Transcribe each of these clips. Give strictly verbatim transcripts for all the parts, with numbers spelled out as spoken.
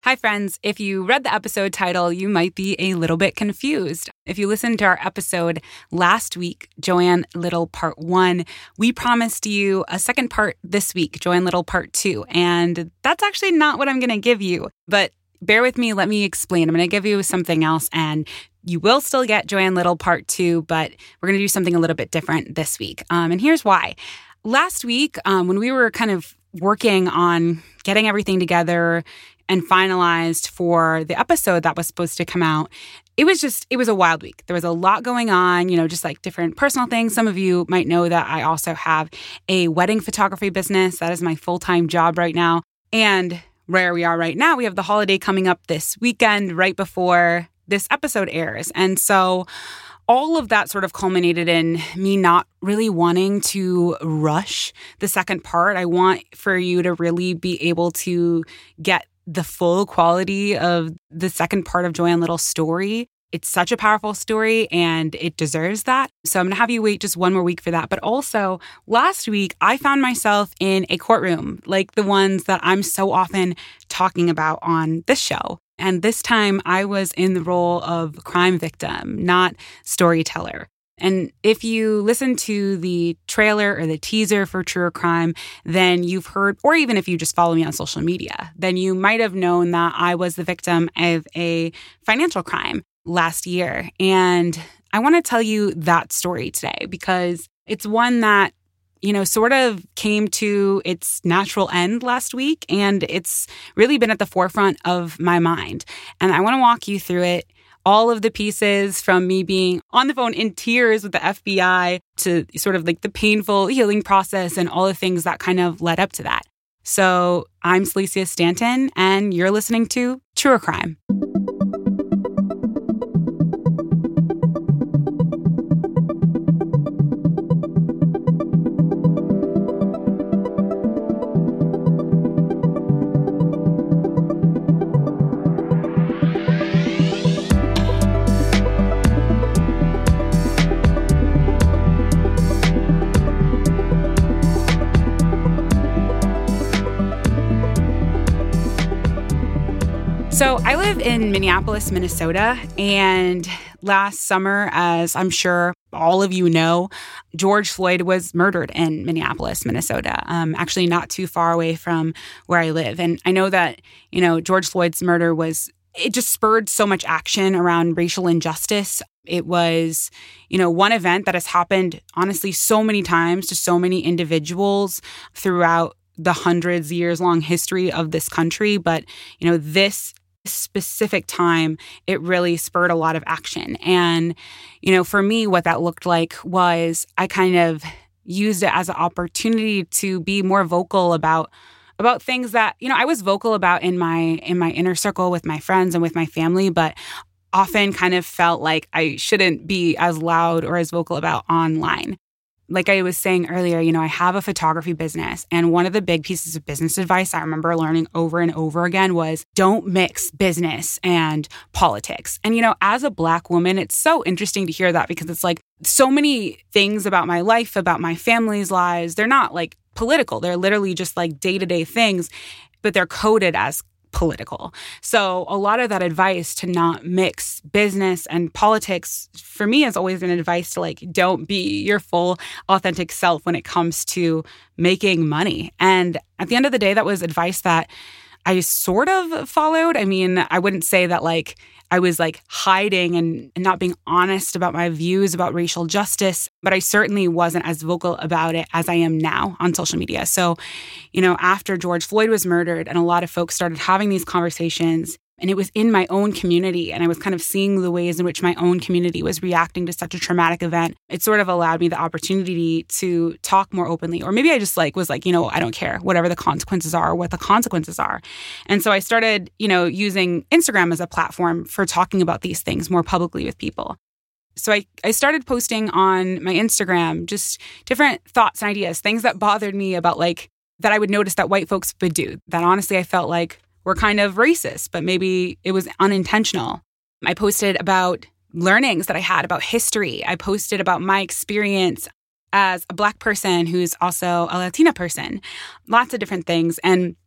Hi, friends. If you read the episode title, you might be a little bit confused. If you listened to our episode last week, Joanne Little Part one, we promised you a second part this week, Joanne Little Part two. And that's actually not what I'm going to give you. But bear with me. Let me explain. I'm going to give you something else. And you will still get Joanne Little Part two, but we're going to do something a little bit different this week. Um, and here's why. Last week, um, when we were kind of working on getting everything together and finalized for the episode that was supposed to come out, it was just, it was a wild week. There was a lot going on, you know, just like different personal things. Some of you might know that I also have a wedding photography business. That is my full-time job right now. And where we are right now, we have the holiday coming up this weekend right before this episode airs. And so all of that sort of culminated in me not really wanting to rush the second part. I want for you to really be able to get the full quality of the second part of Joanne Little's story. It's such a powerful story and it deserves that. So I'm going to have you wait just one more week for that. But also, last week, I found myself in a courtroom like the ones that I'm so often talking about on this show. And this time, I was in the role of crime victim, not storyteller. And if you listen to the trailer or the teaser for True Crime, then you've heard, or even if you just follow me on social media, then you might have known that I was the victim of a financial crime last year. And I want to tell you that story today because it's one that, you know, sort of came to its natural end last week. And it's really been at the forefront of my mind. And I want to walk you through it. All of the pieces from me being on the phone in tears with the F B I to sort of like the painful healing process and all the things that kind of led up to that. So I'm Celicia Stanton, and you're listening to True Crime. So I live in Minneapolis, Minnesota, and last summer, as I'm sure all of you know, George Floyd was murdered in Minneapolis, Minnesota, um, actually not too far away from where I live. And I know that, you know, George Floyd's murder was, it just spurred so much action around racial injustice. It was, you know, one event that has happened, honestly, so many times to so many individuals throughout the hundreds years long history of this country. But, you know, this specific time, it really spurred a lot of action. And, you know, for me, what that looked like was I kind of used it as an opportunity to be more vocal about about things that, you know, I was vocal about in my in my inner circle with my friends and with my family, but often kind of felt like I shouldn't be as loud or as vocal about online. Like I was saying earlier, you know, I have a photography business, and one of the big pieces of business advice I remember learning over and over again was don't mix business and politics. And, you know, as a Black woman, it's so interesting to hear that because it's like so many things about my life, about my family's lives, they're not like political. They're literally just like day-to-day things, but they're coded as political. So a lot of that advice to not mix business and politics for me has always been advice to like, don't be your full authentic self when it comes to making money. And at the end of the day, that was advice that I sort of followed. I mean, I wouldn't say that like I was like hiding and, and not being honest about my views about racial justice, but I certainly wasn't as vocal about it as I am now on social media. So, you know, after George Floyd was murdered and a lot of folks started having these conversations, and it was in my own community, and I was kind of seeing the ways in which my own community was reacting to such a traumatic event, it sort of allowed me the opportunity to talk more openly. Or maybe I just like was like, you know, I don't care, whatever the consequences are, what the consequences are. And so I started, you know, using Instagram as a platform for talking about these things more publicly with people. So I, I started posting on my Instagram just different thoughts and ideas, things that bothered me about like, that I would notice that white folks would do, that honestly I felt like were kind of racist, but maybe it was unintentional. I posted about learnings that I had about history. I posted about my experience as a Black person who's also a Latina person, lots of different things. And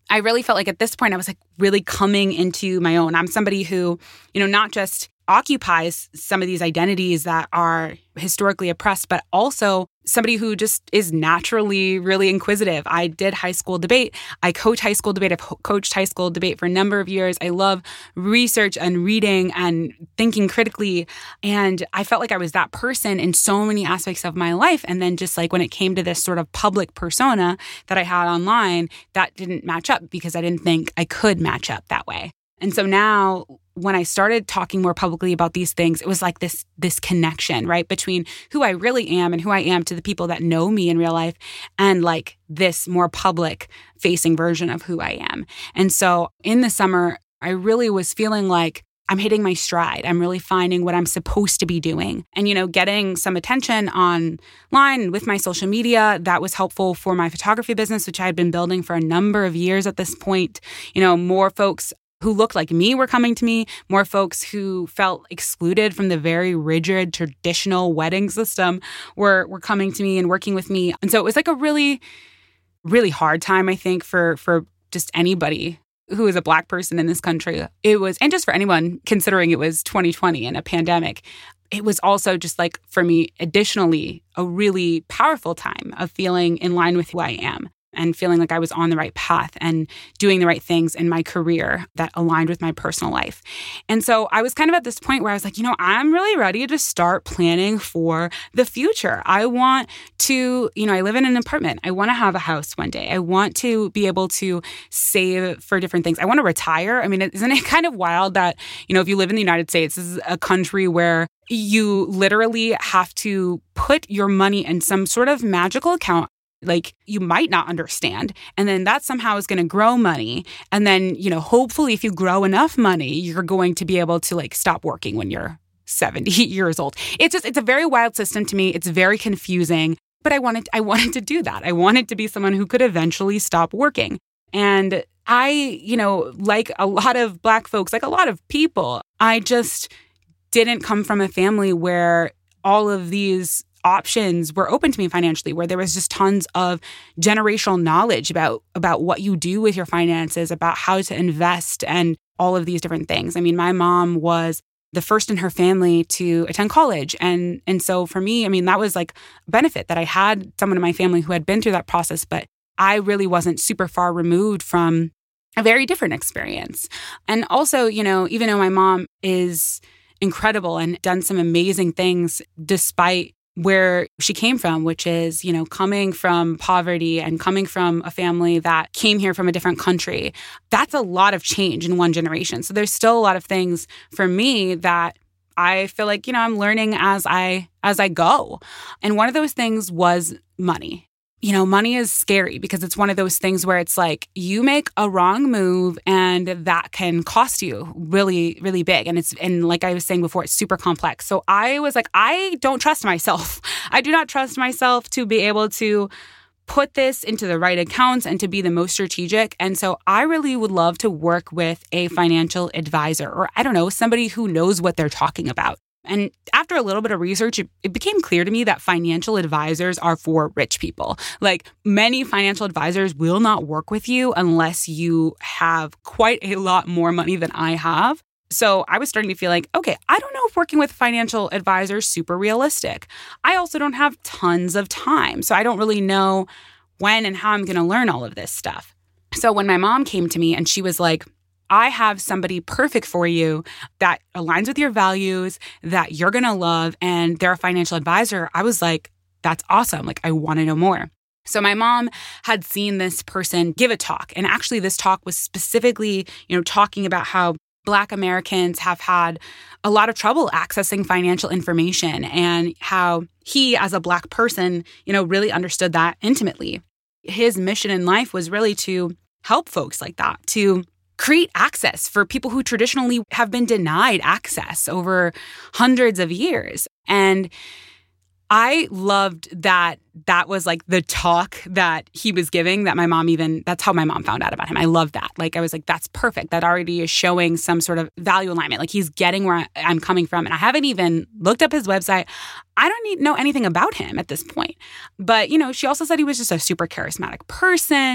I really felt like at this point, I was like really coming into my own. I'm somebody who, you know, not just occupies some of these identities that are historically oppressed, but also somebody who just is naturally really inquisitive. I did high school debate. I coach high school debate. I've ho- coached high school debate for a number of years. I love research and reading and thinking critically. And I felt like I was that person in so many aspects of my life. And then just like when it came to this sort of public persona that I had online, that didn't match up because I didn't think I could match up that way. And so now when I started talking more publicly about these things, it was like this, this connection, right, between who I really am and who I am to the people that know me in real life and like this more public facing version of who I am. And so in the summer, I really was feeling like I'm hitting my stride. I'm really finding what I'm supposed to be doing. And, you know, getting some attention online with my social media, that was helpful for my photography business, which I had been building for a number of years at this point. You know, more folks who looked like me were coming to me, more folks who felt excluded from the very rigid traditional wedding system were were coming to me and working with me. And so it was like a really, really hard time, I think, for for just anybody who is a Black person in this country. It was, and just for anyone considering it was twenty twenty and a pandemic, it was also just like, for me, additionally, a really powerful time of feeling in line with who I am and feeling like I was on the right path and doing the right things in my career that aligned with my personal life. And so I was kind of at this point where I was like, you know, I'm really ready to start planning for the future. I want to, you know, I live in an apartment. I want to have a house one day. I want to be able to save for different things. I want to retire. I mean, isn't it kind of wild that, you know, if you live in the United States, this is a country where you literally have to put your money in some sort of magical account like you might not understand. And then that somehow is going to grow money. And then, you know, hopefully if you grow enough money, you're going to be able to like stop working when you're seventy years old. It's just, it's a very wild system to me. It's very confusing, but I wanted, I wanted to do that. I wanted to be someone who could eventually stop working. And I, you know, like a lot of Black folks, like a lot of people, I just didn't come from a family where all of these options were open to me financially, where there was just tons of generational knowledge about, about what you do with your finances, about how to invest and all of these different things. I mean, my mom was the first in her family to attend college. And, and so for me, I mean, that was like a benefit that I had someone in my family who had been through that process, but I really wasn't super far removed from a very different experience. And also, you know, even though my mom is incredible and done some amazing things despite where she came from, which is, you know, coming from poverty and coming from a family that came here from a different country. That's a lot of change in one generation. So there's still a lot of things for me that I feel like, you know, I'm learning as I as I go. And one of those things was money. You know, money is scary because it's one of those things where it's like you make a wrong move and that can cost you really, really big. And it's, and like I was saying before, it's super complex. So I was like, I don't trust myself. I do not trust myself to be able to put this into the right accounts and to be the most strategic. And so I really would love to work with a financial advisor, or I don't know, somebody who knows what they're talking about. And after a little bit of research, it, it became clear to me that financial advisors are for rich people. Like many financial advisors will not work with you unless you have quite a lot more money than I have. So I was starting to feel like, okay, I don't know if working with financial advisors is super realistic. I also don't have tons of time. So I don't really know when and how I'm going to learn all of this stuff. So when my mom came to me and she was like, I have somebody perfect for you that aligns with your values, that you're going to love, and they're a financial advisor, I was like, that's awesome. Like, I want to know more. So my mom had seen this person give a talk. And actually, this talk was specifically, you know, talking about how Black Americans have had a lot of trouble accessing financial information and how he, as a Black person, you know, really understood that intimately. His mission in life was really to help folks like that, to create access for people who traditionally have been denied access over hundreds of years. And I loved that that was like the talk that he was giving, that my mom even, that's how my mom found out about him. I love that. Like, I was like, that's perfect. That already is showing some sort of value alignment. Like, he's getting where I'm coming from. And I haven't even looked up his website. I don't need, know anything about him at this point. But, you know, she also said he was just a super charismatic person.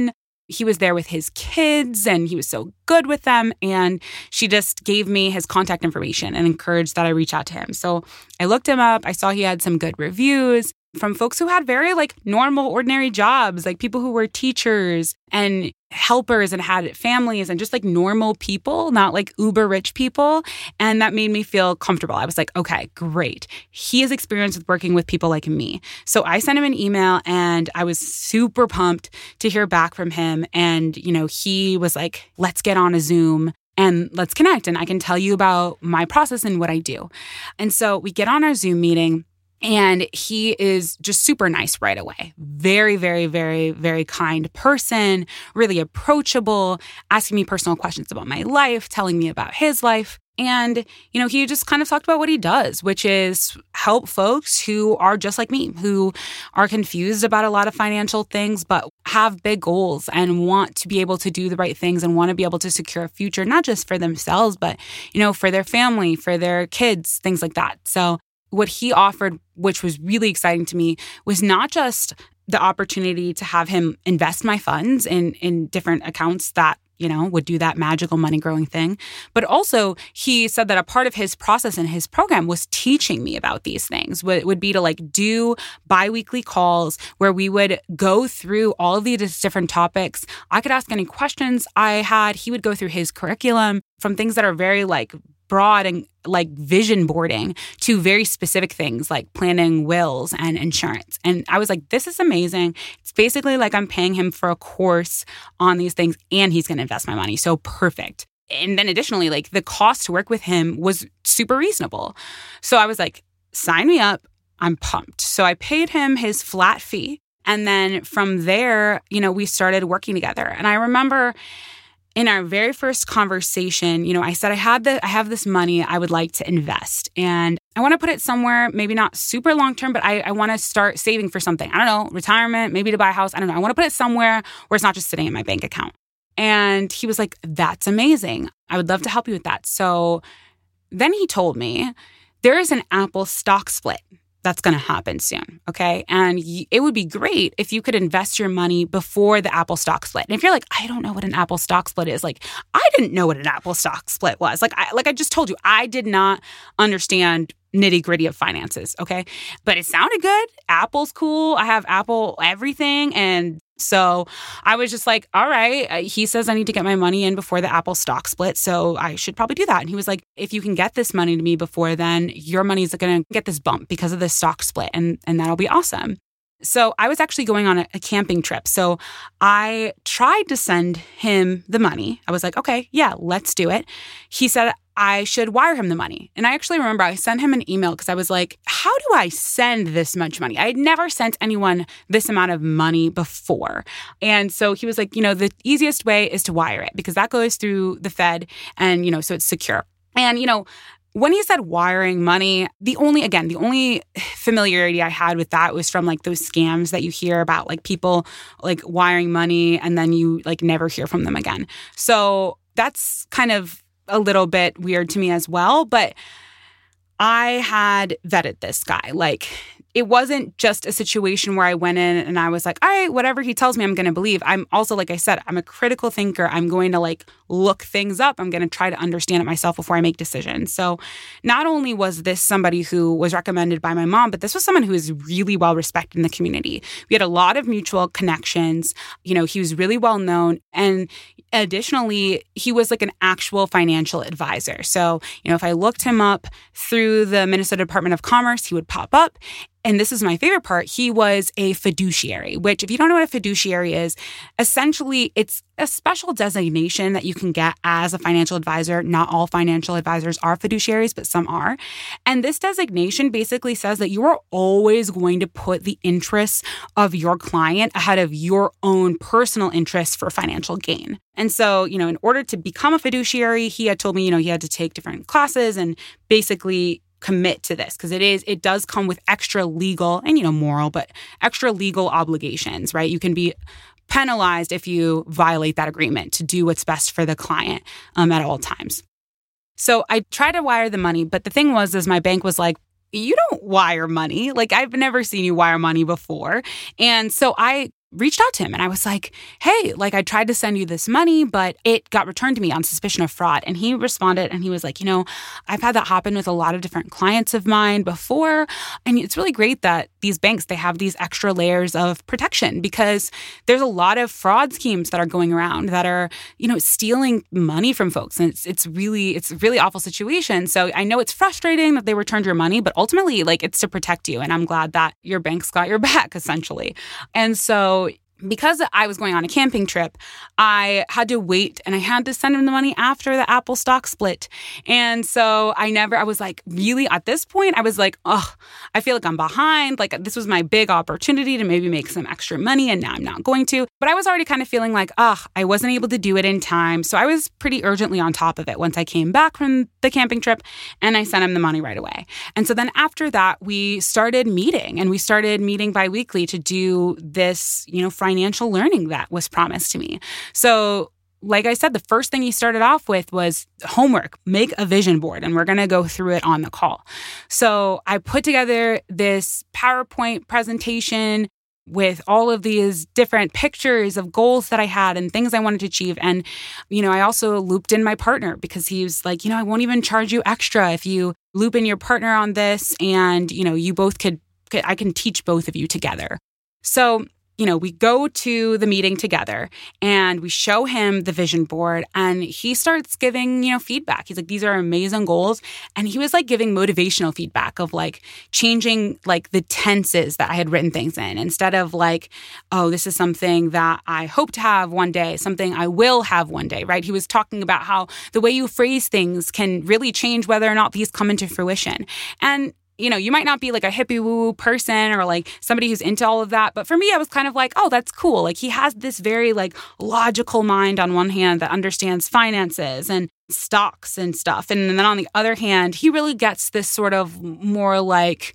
he was there with his kids and he was so good with them. And she just gave me his contact information and encouraged that I reach out to him. So I looked him up. I saw he had some good reviews from folks who had very like normal, ordinary jobs, like people who were teachers and helpers and had families and just like normal people, not like uber rich people. And that made me feel comfortable. I was like, okay, great. He has experience with working with people like me. So I sent him an email and I was super pumped to hear back from him. And, you know, he was like, let's get on a Zoom and let's connect. And I can tell you about my process and what I do. And so we get on our Zoom meeting. And he is just super nice right away. Very, very, very, very kind person, really approachable, asking me personal questions about my life, telling me about his life. And, you know, he just kind of talked about what he does, which is help folks who are just like me, who are confused about a lot of financial things, but have big goals and want to be able to do the right things and want to be able to secure a future, not just for themselves, but, you know, for their family, for their kids, things like that. So what he offered, which was really exciting to me, was not just the opportunity to have him invest my funds in, in different accounts that, you know, would do that magical money growing thing. But also he said that a part of his process and his program was teaching me about these things, would, would be to like do biweekly calls where we would go through all of these different topics. I could ask any questions I had. He would go through his curriculum from things that are very like broad and like vision boarding to very specific things like planning wills and insurance. And I was like, this is amazing. It's basically like I'm paying him for a course on these things and he's going to invest my money. So perfect. And then additionally, like the cost to work with him was super reasonable. So I was like, sign me up. I'm pumped. So I paid him his flat fee. And then from there, you know, we started working together. And I remember in our very first conversation, you know, I said, I had the, I have this money I would like to invest and I want to put it somewhere, maybe not super long term, but I, I want to start saving for something. I don't know, retirement, maybe to buy a house. I don't know. I want to put it somewhere where it's not just sitting in my bank account. And he was like, that's amazing. I would love to help you with that. So then he told me there is an Apple stock split that's going to happen soon, okay? And y- it would be great if you could invest your money before the Apple stock split. And if you're like, I don't know what an Apple stock split is, like, I didn't know what an Apple stock split was. Like, I, like I just told you, I did not understand nitty gritty of finances, okay? But it sounded good. Apple's cool. I have Apple everything. And so I was just like, all right, he says I need to get my money in before the Apple stock split. So I should probably do that. And he was like, if you can get this money to me before then, your money's going to get this bump because of the stock split. And, and that'll be awesome. So I was actually going on a, a camping trip. So I tried to send him the money. I was like, okay, yeah, let's do it. He said I should wire him the money. And I actually remember I sent him an email because I was like, how do I send this much money? I had never sent anyone this amount of money before. And so he was like, you know, the easiest way is to wire it because that goes through the Fed and, you know, so it's secure. And, you know, when he said wiring money, the only, again, the only familiarity I had with that was from like those scams that you hear about, like people like wiring money and then you like never hear from them again. So that's kind of a little bit weird to me as well. But I had vetted this guy. Like, it wasn't just a situation where I went in and I was like, all right, whatever he tells me, I'm going to believe. I'm also, like I said, I'm a critical thinker. I'm going to like look things up. I'm going to try to understand it myself before I make decisions. So not only was this somebody who was recommended by my mom, but this was someone who is really well respected in the community. We had a lot of mutual connections. You know, he was really well known. And additionally, he was like an actual financial advisor. So, you know, if I looked him up through the Minnesota Department of Commerce, he would pop up. And this is my favorite part. He was a fiduciary, which if you don't know what a fiduciary is, essentially it's a special designation that you can get as a financial advisor. Not all financial advisors are fiduciaries, but some are. And this designation basically says that you are always going to put the interests of your client ahead of your own personal interests for financial gain. And so, you know, in order to become a fiduciary, he had told me, you know, he had to take different classes and basically commit to this because it is, it does come with extra legal and, you know, moral, but extra legal obligations, right? You can be penalized if you violate that agreement to do what's best for the client um, at all times. So I tried to wire the money, but the thing was, is my bank was like, you don't wire money. Like, I've never seen you wire money before. And so I reached out to him and I was like, hey, like I tried to send you this money, but it got returned to me on suspicion of fraud. And he responded and he was like, you know, I've had that happen with a lot of different clients of mine before. And it's really great that these banks, they have these extra layers of protection because there's a lot of fraud schemes that are going around that are, you know, stealing money from folks. And it's it's really, it's a really awful situation. So I know it's frustrating that they returned your money, but ultimately, like, it's to protect you. And I'm glad that your bank's got your back, essentially. And so because I was going on a camping trip, I had to wait and I had to send him the money after the Apple stock split. And so I never, I was like, really at this point, I was like, oh, I feel like I'm behind. Like this was my big opportunity to maybe make some extra money and now I'm not going to. But I was already kind of feeling like, oh, I wasn't able to do it in time. So I was pretty urgently on top of it once I came back from the camping trip and I sent him the money right away. And so then after that, we started meeting and we started meeting biweekly to do this, you know, financial learning that was promised to me. So like I said, the first thing he started off with was homework, make a vision board, and we're going to go through it on the call. So I put together this PowerPoint presentation with all of these different pictures of goals that I had and things I wanted to achieve. And, you know, I also looped in my partner because he was like, you know, I won't even charge you extra if you loop in your partner on this. And, you know, you both could, could I can teach both of you together. So you know, we go to the meeting together and we show him the vision board and he starts giving, you know, feedback. He's like, these are amazing goals. And he was like giving motivational feedback of like changing like the tenses that I had written things in instead of like, oh, this is something that I hope to have one day, something I will have one day, right? He was talking about how the way you phrase things can really change whether or not these come into fruition. And you know, you might not be like a hippie woo-woo person or like somebody who's into all of that. But for me, I was kind of like, oh, that's cool. Like he has this very like logical mind on one hand that understands finances and stocks and stuff. And then on the other hand, he really gets this sort of more like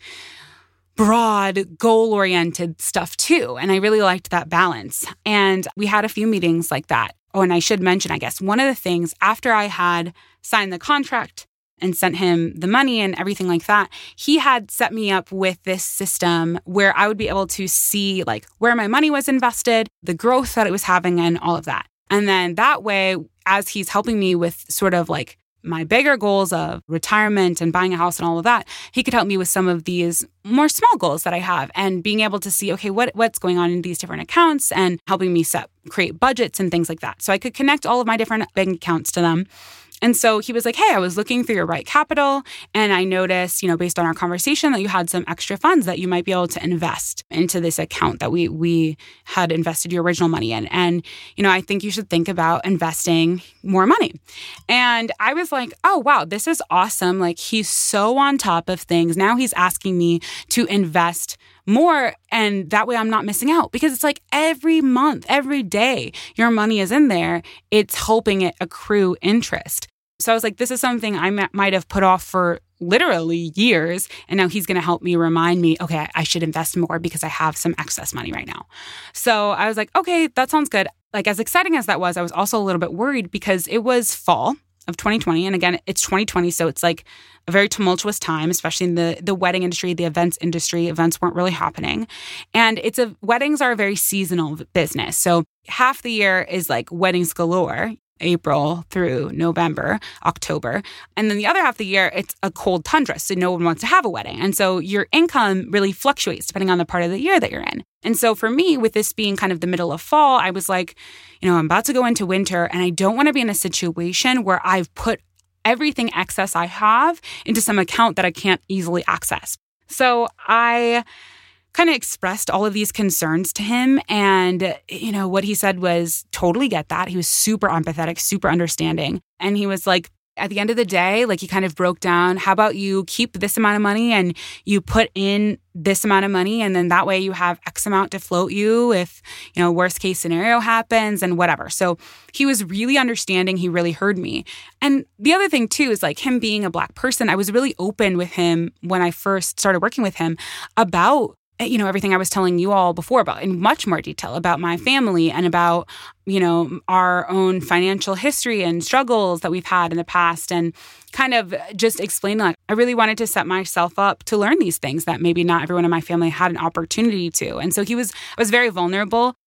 broad goal-oriented stuff too. And I really liked that balance. And we had a few meetings like that. Oh, and I should mention, I guess, one of the things after I had signed the contract and sent him the money and everything like that, he had set me up with this system where I would be able to see like where my money was invested, the growth that it was having and all of that. And then that way, as he's helping me with sort of like my bigger goals of retirement and buying a house and all of that, he could help me with some of these more small goals that I have and being able to see, okay, what what's going on in these different accounts and helping me set, create budgets and things like that. So I could connect all of my different bank accounts to them. And so he was like, hey, I was looking for your right capital. And I noticed, you know, based on our conversation that you had some extra funds that you might be able to invest into this account that we we had invested your original money in. And, you know, I think you should think about investing more money. And I was like, oh, wow, this is awesome. Like he's so on top of things. Now he's asking me to invest more. And that way I'm not missing out because it's like every month, every day your money is in there. It's helping it accrue interest. So I was like, this is something I m- might have put off for literally years. And now he's going to help me remind me, okay, I should invest more because I have some excess money right now. So I was like, okay, that sounds good. Like as exciting as that was, I was also a little bit worried because it was fall of twenty twenty. And again, it's twenty twenty. So it's like a very tumultuous time, especially in the, the wedding industry, the events industry. Events weren't really happening. And it's a weddings are a very seasonal business. So half the year is like weddings galore. April through November, October. And then the other half of the year, it's a cold tundra. So no one wants to have a wedding. And so your income really fluctuates depending on the part of the year that you're in. And so for me, with this being kind of the middle of fall, I was like, you know, I'm about to go into winter and I don't want to be in a situation where I've put everything excess I have into some account that I can't easily access. So I kind of expressed all of these concerns to him. And, you know, what he said was totally get that. He was super empathetic, super understanding. And he was like, at the end of the day, like he kind of broke down, how about you keep this amount of money and you put in this amount of money and then that way you have X amount to float you if, you know, worst case scenario happens and whatever. So he was really understanding. He really heard me. And the other thing too is like him being a Black person, I was really open with him when I first started working with him about you know, everything I was telling you all before about in much more detail about my family and about, you know, our own financial history and struggles that we've had in the past and kind of just explaining like I really wanted to set myself up to learn these things that maybe not everyone in my family had an opportunity to. And so he was, I was very vulnerable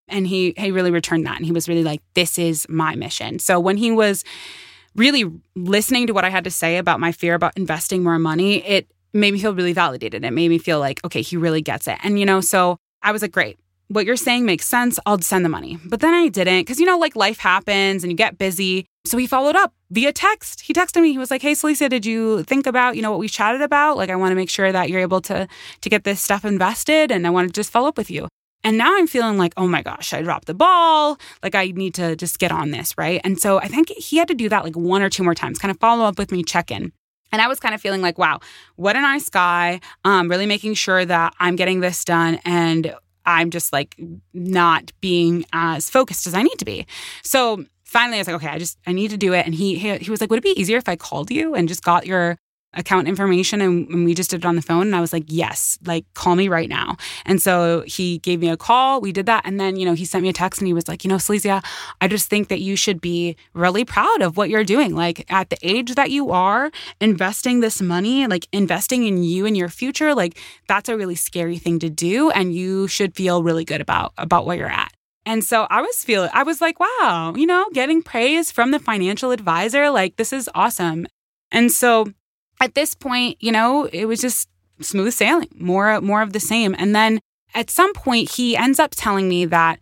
And he he really returned that. And he was really like, this is my mission. So when he was really listening to what I had to say about my fear about investing more money, it made me feel really validated. It made me feel like, okay, he really gets it. And, you know, so I was like, great. What you're saying makes sense. I'll send the money. But then I didn't because, you know, like life happens and you get busy. So he followed up via text. He texted me. He was like, hey, Celicia, did you think about, you know, what we chatted about? Like, I want to make sure that you're able to, to get this stuff invested. And I want to just follow up with you. And now I'm feeling like, oh my gosh, I dropped the ball. Like I need to just get on this, right? And so I think he had to do that like one or two more times, kind of follow up with me, check in. And I was kind of feeling like, wow, what a nice guy. Um, really making sure that I'm getting this done and I'm just like not being as focused as I need to be. So finally I was like, okay, I just, I need to do it. And he, he, he was like, would it be easier if I called you and just got your account information and, and we just did it on the phone? And I was like, yes, like call me right now. And so he gave me a call. We did that. And then, you know, he sent me a text and he was like, you know, Celicia, I just think that you should be really proud of what you're doing. Like at the age that you are, investing this money, like investing in you and your future, like that's a really scary thing to do. And you should feel really good about, about where you're at. And so I was feeling, I was like, wow, you know, getting praise from the financial advisor, like this is awesome. And so at this point, you know, it was just smooth sailing, more, more of the same. And then at some point, he ends up telling me that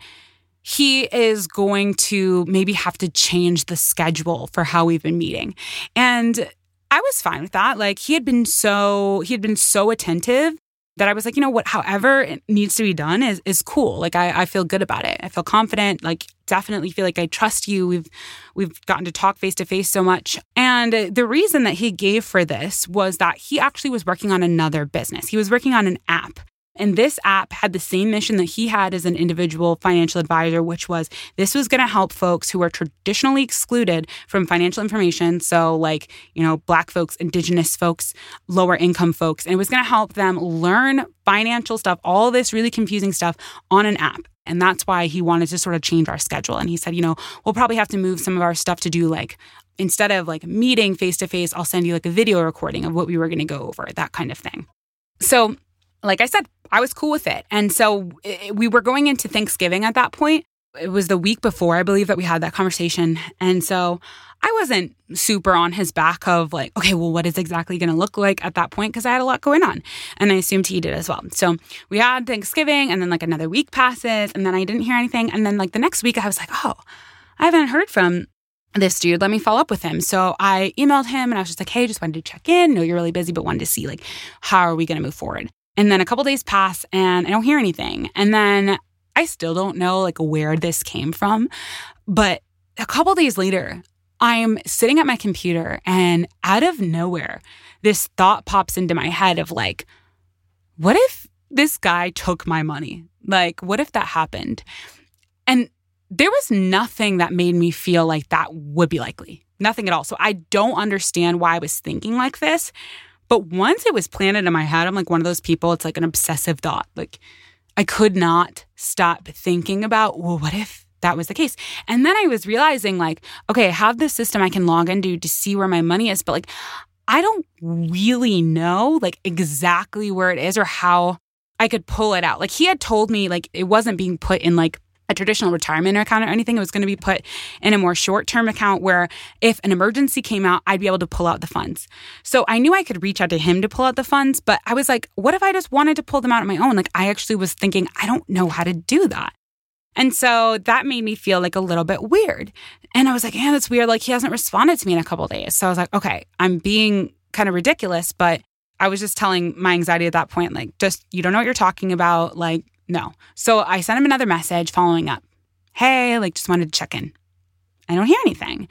he is going to maybe have to change the schedule for how we've been meeting. And I was fine with that. Like he had been so, he had been so attentive that I was like, you know what, however it needs to be done is is cool. Like I, I feel good about it. I feel confident, like definitely feel like I trust you. We've we've gotten to talk face to face so much. And the reason that he gave for this was that he actually was working on another business. He was working on an app. And this app had the same mission that he had as an individual financial advisor, which was this was going to help folks who are traditionally excluded from financial information. So like, you know, Black folks, Indigenous folks, lower income folks. And it was going to help them learn financial stuff, all this really confusing stuff on an app. And that's why he wanted to sort of change our schedule. And he said, you know, we'll probably have to move some of our stuff to do like, instead of like meeting face to face, I'll send you like a video recording of what we were going to go over, that kind of thing. So like I said, I was cool with it. And so it, we were going into Thanksgiving at that point. It was the week before, I believe, that we had that conversation. And so I wasn't super on his back of like, okay, well, what is exactly going to look like at that point? Because I had a lot going on. And I assumed he did as well. So we had Thanksgiving and then like another week passes and then I didn't hear anything. And then like the next week I was like, oh, I haven't heard from this dude. Let me follow up with him. So I emailed him and I was just like, hey, just wanted to check in. Know you're really busy, but wanted to see like, how are we going to move forward? And then a couple days pass and I don't hear anything. And then I still don't know like where this came from. But a couple days later, I'm sitting at my computer and out of nowhere, this thought pops into my head of like, what if this guy took my money? Like, what if that happened? And there was nothing that made me feel like that would be likely. Nothing at all. So I don't understand why I was thinking like this. But once it was planted in my head, I'm like one of those people, it's like an obsessive thought. Like I could not stop thinking about, well, what if that was the case? And then I was realizing like, okay, I have this system I can log into to see where my money is, but like, I don't really know like exactly where it is or how I could pull it out. Like he had told me like it wasn't being put in like a traditional retirement account or anything. It was going to be put in a more short-term account where if an emergency came out, I'd be able to pull out the funds. So I knew I could reach out to him to pull out the funds, but I was like, what if I just wanted to pull them out on my own? Like I actually was thinking, I don't know how to do that. And so that made me feel like a little bit weird. And I was like, yeah, that's weird. Like he hasn't responded to me in a couple of days. So I was like, okay, I'm being kind of ridiculous, but I was just telling my anxiety at that point, like, just, you don't know what you're talking about. Like, no. So I sent him another message following up. Hey, like just wanted to check in. I don't hear anything.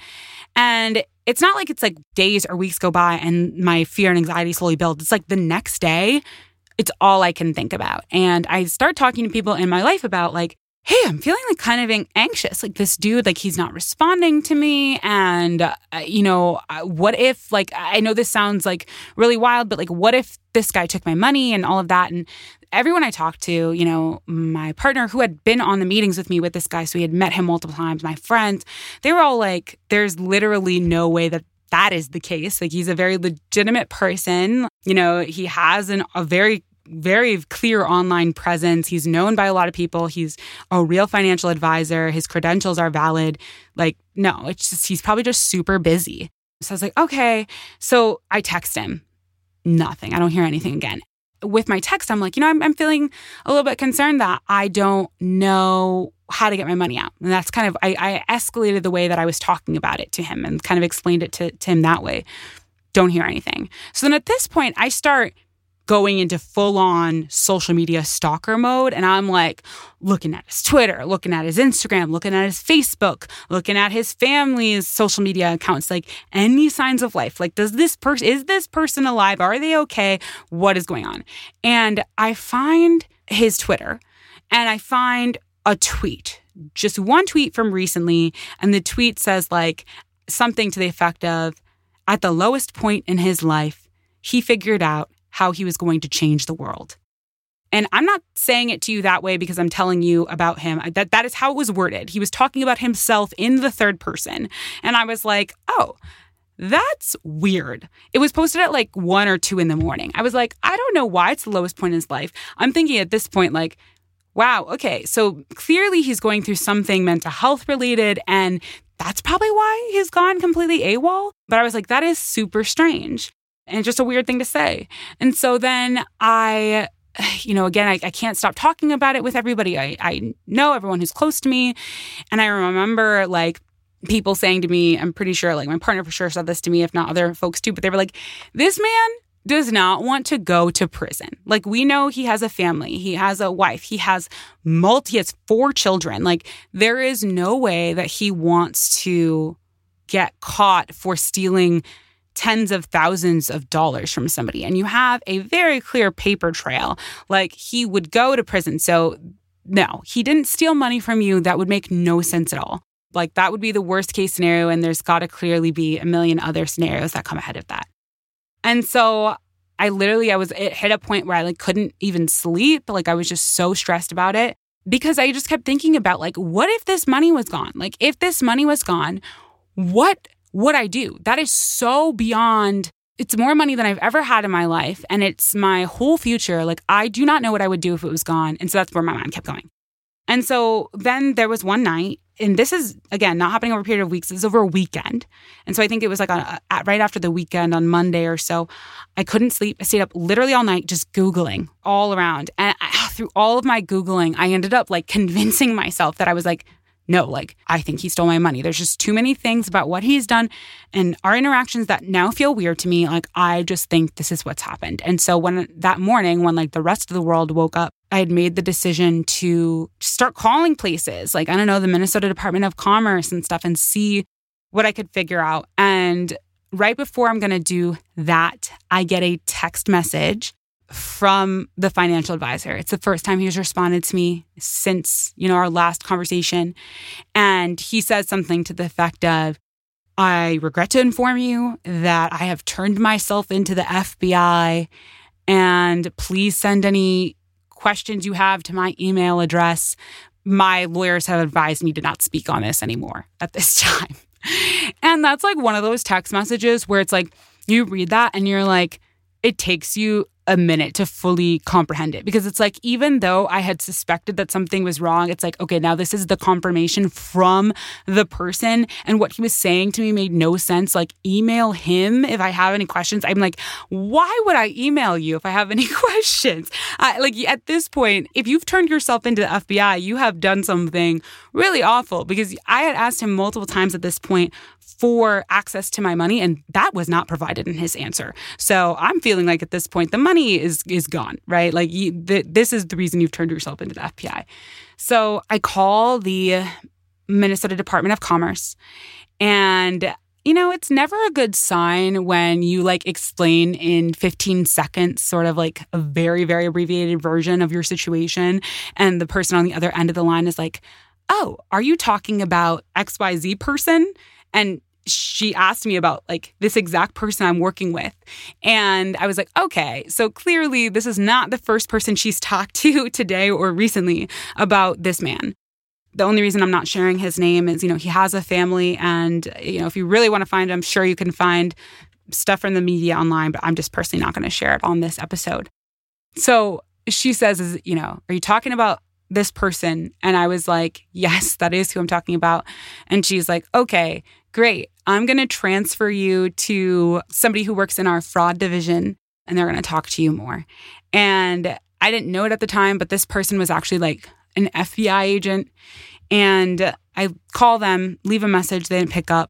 And it's not like it's like days or weeks go by and my fear and anxiety slowly build. It's like the next day, it's all I can think about. And I start talking to people in my life about like, hey, I'm feeling like kind of anxious. Like this dude, like he's not responding to me. And, uh, you know, what if, like, I know this sounds like really wild, but like, what if this guy took my money and all of that? And everyone I talked to, you know, my partner who had been on the meetings with me with this guy, so he had met him multiple times, my friends, they were all like, there's literally no way that that is the case. Like he's a very legitimate person. You know, he has an, a very very clear online presence. He's known by a lot of people. He's a real financial advisor. His credentials are valid. Like, no, it's just, he's probably just super busy. So I was like, okay. So I text him. Nothing. I don't hear anything again. With my text, I'm like, you know, I'm, I'm feeling a little bit concerned that I don't know how to get my money out. And that's kind of, I, I escalated the way that I was talking about it to him and kind of explained it to, to him that way. Don't hear anything. So then at this point, I start going into full-on social media stalker mode. And I'm like looking at his Twitter, looking at his Instagram, looking at his Facebook, looking at his family's social media accounts, like any signs of life. Like, does this person, is this person alive? Are they okay? What is going on? And I find his Twitter and I find a tweet, just one tweet from recently. And the tweet says like something to the effect of, at the lowest point in his life, he figured out how he was going to change the world. And I'm not saying it to you that way because I'm telling you about him. That that is how it was worded. He was talking about himself in the third person. And I was like, oh, that's weird. It was posted at like one or two in the morning. I was like, I don't know why it's the lowest point in his life. I'm thinking at this point, like, wow, okay, so clearly he's going through something mental health related, and that's probably why he's gone completely AWOL. But I was like, that is super strange and just a weird thing to say. And so then I, you know, again, I, I can't stop talking about it with everybody. I, I know everyone who's close to me. And I remember like people saying to me, I'm pretty sure like my partner for sure said this to me, if not other folks too, but they were like, this man does not want to go to prison. Like, we know he has a family, he has a wife, he has multi, he has four children. Like, there is no way that he wants to get caught for stealing tens of thousands of dollars from somebody. And you have a very clear paper trail. Like, he would go to prison. So no, he didn't steal money from you. That would make no sense at all. Like, that would be the worst case scenario. And there's got to clearly be a million other scenarios that come ahead of that. And so I literally, I was, it hit a point where I like couldn't even sleep. Like, I was just so stressed about it because I just kept thinking about like, what if this money was gone? Like, if this money was gone, what would I do? That is so beyond, it's more money than I've ever had in my life. And it's my whole future. Like, I do not know what I would do if it was gone. And so that's where my mind kept going. And so then there was one night, and this is, again, not happening over a period of weeks. It's over a weekend. And so I think it was like on a, right after the weekend on Monday or so, I couldn't sleep. I stayed up literally all night just Googling all around. And I, through all of my Googling, I ended up like convincing myself that I was like, no, like, I think he stole my money. There's just too many things about what he's done and our interactions that now feel weird to me. Like, I just think this is what's happened. And so when that morning, when like the rest of the world woke up, I had made the decision to start calling places, like, I don't know, the Minnesota Department of Commerce and stuff, and see what I could figure out. And right before I'm going to do that, I get a text message from the financial advisor. It's the first time he's responded to me since, you know, our last conversation. And he says something to the effect of, I regret to inform you that I have turned myself into the F B I, and please send any questions you have to my email address. My lawyers have advised me to not speak on this anymore at this time. And that's like one of those text messages where it's like, you read that and you're like, it takes you a minute to fully comprehend it, because it's like, even though I had suspected that something was wrong, it's like, okay, now this is the confirmation from the person, and what he was saying to me made no sense. Like, email him if I have any questions. I'm like, why would I email you if I have any questions? I, like, at this point, if you've turned yourself into the F B I, you have done something really awful, because I had asked him multiple times at this point for access to my money, and that was not provided in his answer. So I'm feeling like at this point, the money is is gone, right? Like, you, the, this is the reason you've turned yourself into the F B I. So I call the Minnesota Department of Commerce, and you know, it's never a good sign when you like explain in fifteen seconds, sort of like a very, very abbreviated version of your situation, and the person on the other end of the line is like, oh, are you talking about X Y Z person? And she asked me about like this exact person I'm working with. And I was like, okay, so clearly this is not the first person she's talked to today or recently about this man. The only reason I'm not sharing his name is, you know, he has a family, and, you know, if you really want to find him, I'm sure you can find stuff from the media online, but I'm just personally not going to share it on this episode. So she says, is, you know, are you talking about this person? And I was like, yes, that is who I'm talking about. And she's like, okay, great. I'm going to transfer you to somebody who works in our fraud division, and they're going to talk to you more. And I didn't know it at the time, but this person was actually like an F B I agent. And I call them, leave a message, they didn't pick up.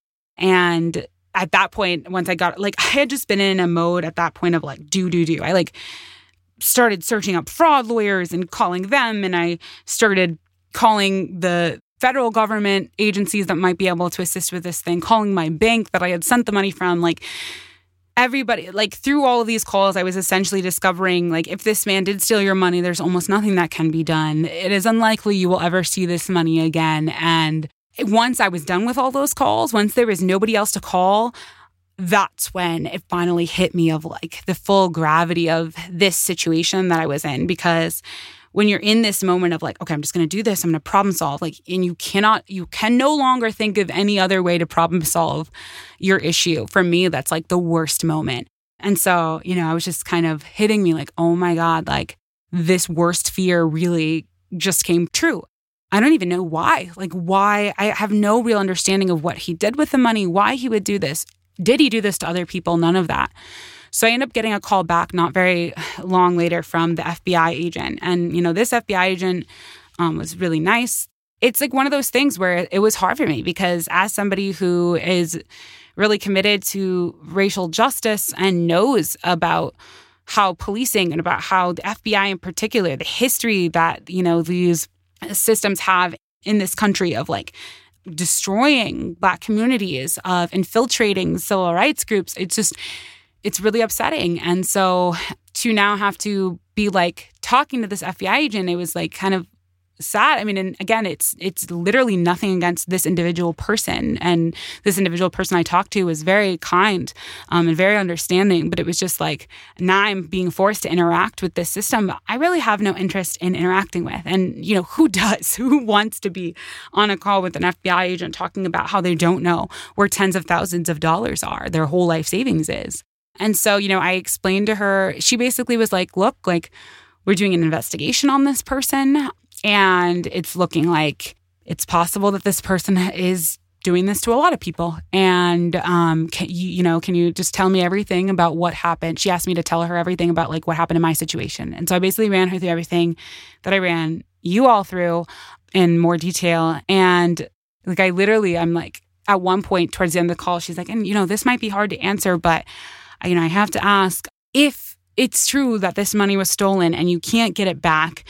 And at that point, once I got, like, I had just been in a mode at that point of like, do, do, do. I like started searching up fraud lawyers and calling them. And I started calling the federal government agencies that might be able to assist with this thing, calling my bank that I had sent the money from, like everybody, like through all of these calls, I was essentially discovering, like, if this man did steal your money, there's almost nothing that can be done. It is unlikely you will ever see this money again. And once I was done with all those calls, once there was nobody else to call, that's when it finally hit me of like the full gravity of this situation that I was in. Because when you're in this moment of like, okay, I'm just going to do this, I'm going to problem solve, like, and you cannot, you can no longer think of any other way to problem solve your issue. For me, that's like the worst moment. And so, you know, I was just kind of hitting me like, oh my God, like this worst fear really just came true. I don't even know why, like why. I have no real understanding of what he did with the money, why he would do this. Did he do this to other people? None of that. So I ended up getting a call back not very long later from the F B I agent. And, you know, this F B I agent um, was really nice. It's like one of those things where it was hard for me because as somebody who is really committed to racial justice and knows about how policing and about how the F B I in particular, the history that, you know, these systems have in this country of like destroying Black communities, of infiltrating civil rights groups, it's just, it's really upsetting. And so to now have to be like talking to this F B I agent, it was like kind of sad. I mean, and again, it's it's literally nothing against this individual person. And this individual person I talked to was very kind um, and very understanding. But it was just like, now I'm being forced to interact with this system I really have no interest in interacting with. And, you know, who does? Who wants to be on a call with an F B I agent talking about how they don't know where tens of thousands of dollars are, their whole life savings is? And so, you know, I explained to her, she basically was like, look, like, we're doing an investigation on this person. And it's looking like it's possible that this person is doing this to a lot of people. And, um, can you, you know, can you just tell me everything about what happened? She asked me to tell her everything about like what happened in my situation. And so I basically ran her through everything that I ran you all through in more detail. And like, I literally, I'm like, at one point towards the end of the call, she's like, and, you know, this might be hard to answer, but, you know, I have to ask, if it's true that this money was stolen and you can't get it back,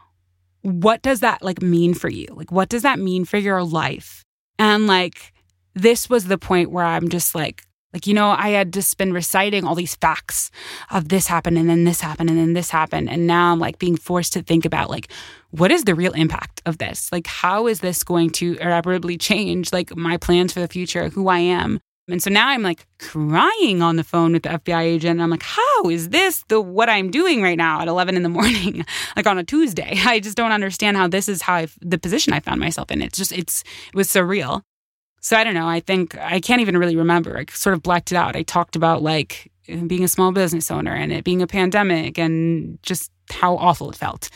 what does that like mean for you? Like, what does that mean for your life? And like, this was the point where I'm just like, like, you know, I had just been reciting all these facts of this happened and then this happened and then this happened. And now I'm like being forced to think about like, what is the real impact of this? Like, how is this going to irreparably change like my plans for the future, who I am? And so now I'm like crying on the phone with the F B I agent. And I'm like, how is this the what I'm doing right now at eleven in the morning, like on a Tuesday? I just don't understand how this is how I've, the position I found myself in. It's just, it's, it was surreal. So I don't know. I think I can't even really remember. I sort of blacked it out. I talked about like being a small business owner and it being a pandemic and just how awful it felt.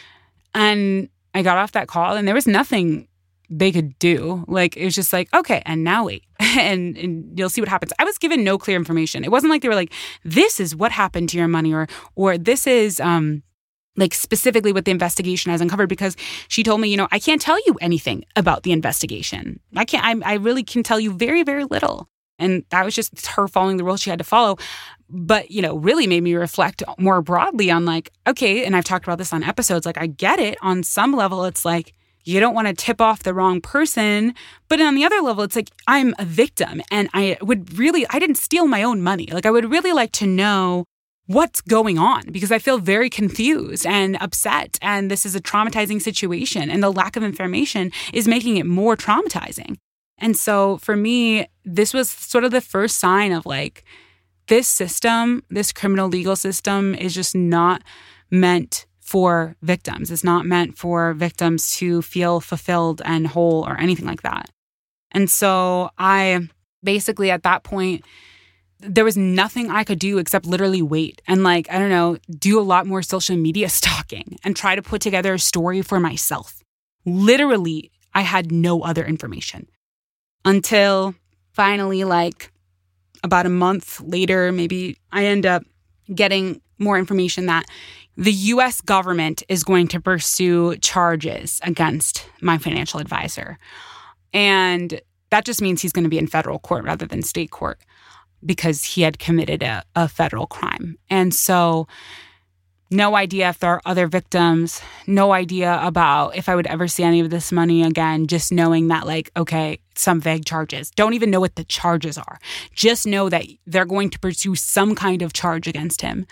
And I got off that call and there was nothing they could do. Like, it was just like, okay, and now wait, and, and you'll see what happens. I was given no clear information. It wasn't like they were like, this is what happened to your money, or, or this is, um, like specifically what the investigation has uncovered, because she told me, you know, I can't tell you anything about the investigation. I can't, I, I really can tell you very, very little. And that was just her following the rules she had to follow. But, you know, really made me reflect more broadly on like, okay, and I've talked about this on episodes, like I get it on some level. It's like, you don't want to tip off the wrong person. But on the other level, it's like, I'm a victim and I would really, I didn't steal my own money. Like, I would really like to know what's going on because I feel very confused and upset. And this is a traumatizing situation. And the lack of information is making it more traumatizing. And so for me, this was sort of the first sign of like, this system, this criminal legal system is just not meant for victims. It's not meant for victims to feel fulfilled and whole or anything like that. And so I basically at that point there was nothing I could do except literally wait and like, I don't know, do a lot more social media stalking and try to put together a story for myself. Literally, I had no other information until finally, like about a month later, maybe I end up getting more information that the U S government is going to pursue charges against my financial advisor. And that just means he's going to be in federal court rather than state court because he had committed a, a federal crime. And so no idea if there are other victims, no idea about if I would ever see any of this money again, just knowing that like, okay, some vague charges. Don't even know what the charges are. Just know that they're going to pursue some kind of charge against him.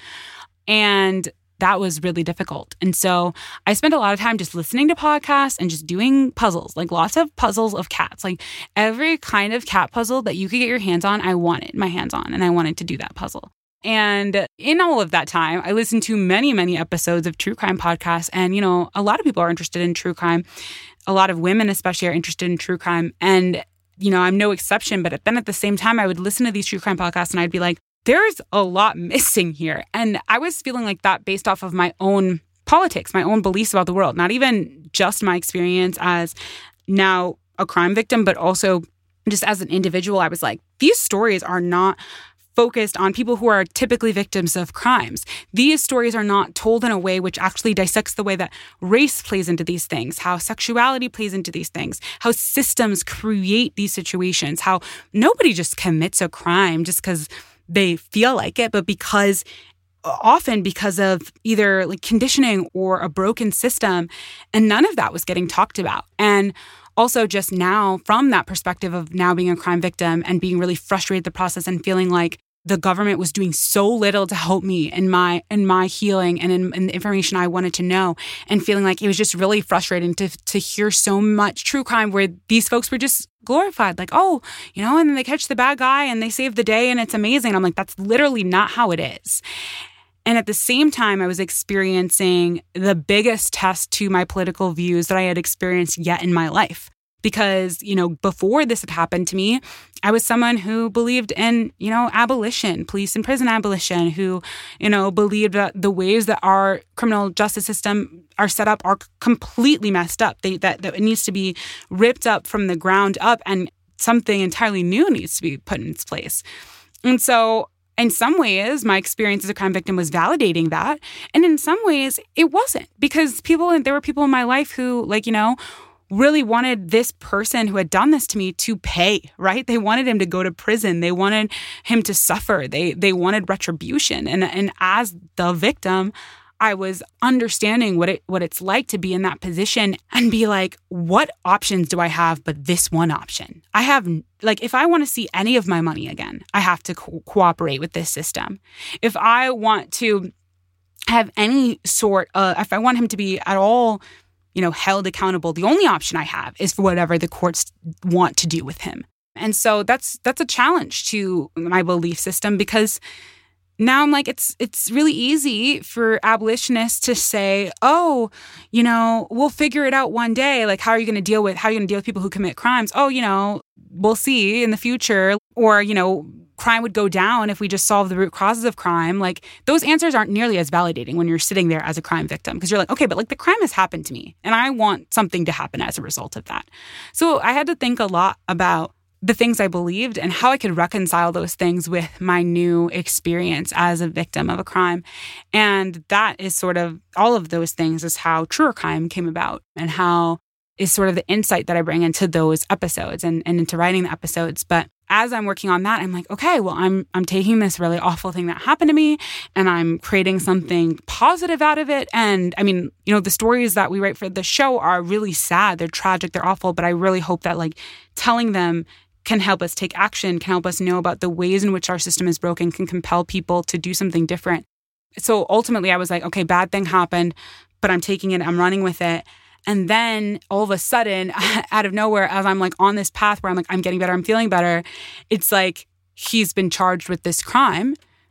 And that was really difficult. And so I spent a lot of time just listening to podcasts and just doing puzzles, like lots of puzzles of cats. Like every kind of cat puzzle that you could get your hands on, I wanted my hands on, and I wanted to do that puzzle. And in all of that time, I listened to many, many episodes of true crime podcasts. And, you know, a lot of people are interested in true crime. A lot of women especially are interested in true crime. And, you know, I'm no exception. But then at the same time, I would listen to these true crime podcasts and I'd be like, there's a lot missing here. And I was feeling like that based off of my own politics, my own beliefs about the world, not even just my experience as now a crime victim, but also just as an individual. I was like, these stories are not focused on people who are typically victims of crimes. These stories are not told in a way which actually dissects the way that race plays into these things, how sexuality plays into these things, how systems create these situations, how nobody just commits a crime just because they feel like it, but because often because of either like conditioning or a broken system. And none of that was getting talked about. And also just now from that perspective of now being a crime victim and being really frustrated with the process and feeling like the government was doing so little to help me in my in my healing and in, in the information I wanted to know, and feeling like it was just really frustrating to to hear so much true crime where these folks were just glorified, like, oh, you know, and then they catch the bad guy and they save the day and it's amazing. I'm like, that's literally not how it is. And at the same time, I was experiencing the biggest test to my political views that I had experienced yet in my life. Because, you know, before this had happened to me, I was someone who believed in, you know, abolition, police and prison abolition, who, you know, believed that the ways that our criminal justice system are set up are completely messed up. They, that, that it needs to be ripped up from the ground up and something entirely new needs to be put in its place. And so in some ways, my experience as a crime victim was validating that. And in some ways, it wasn't, because people, there were people in my life who, like, you know, really wanted this person who had done this to me to pay, right? They wanted him to go to prison. They wanted him to suffer. They they wanted retribution. And and as the victim, I was understanding what it what it's like to be in that position and be like, what options do I have but this one option? I have, like, if I want to see any of my money again, I have to co- cooperate with this system. If I want to have any sort of, if I want him to be at all, you know, held accountable, the only option I have is for whatever the courts want to do with him. And so that's that's a challenge to my belief system, because now I'm like, it's it's really easy for abolitionists to say, oh, you know, we'll figure it out one day. Like, how are you going to deal with, how are you going to deal with people who commit crimes? Oh, you know, we'll see in the future. Or, you know, crime would go down if we just solve the root causes of crime. Like, those answers aren't nearly as validating when you're sitting there as a crime victim, because you're like, okay, but like the crime has happened to me and I want something to happen as a result of that. So I had to think a lot about the things I believed and how I could reconcile those things with my new experience as a victim of a crime. And that is sort of, all of those things is how Truer Crime came about, and how is sort of the insight that I bring into those episodes and, and into writing the episodes. But as I'm working on that, I'm like, okay, well, I'm I'm taking this really awful thing that happened to me and I'm creating something positive out of it. And I mean, you know, the stories that we write for the show are really sad. They're tragic. They're awful. But I really hope that, like, telling them can help us take action, can help us know about the ways in which our system is broken, can compel people to do something different. So ultimately, I was like, okay, bad thing happened, but I'm taking it, I'm running with it. And then all of a sudden, out of nowhere, as I'm like on this path where I'm like, I'm getting better, I'm feeling better, it's like he's been charged with this crime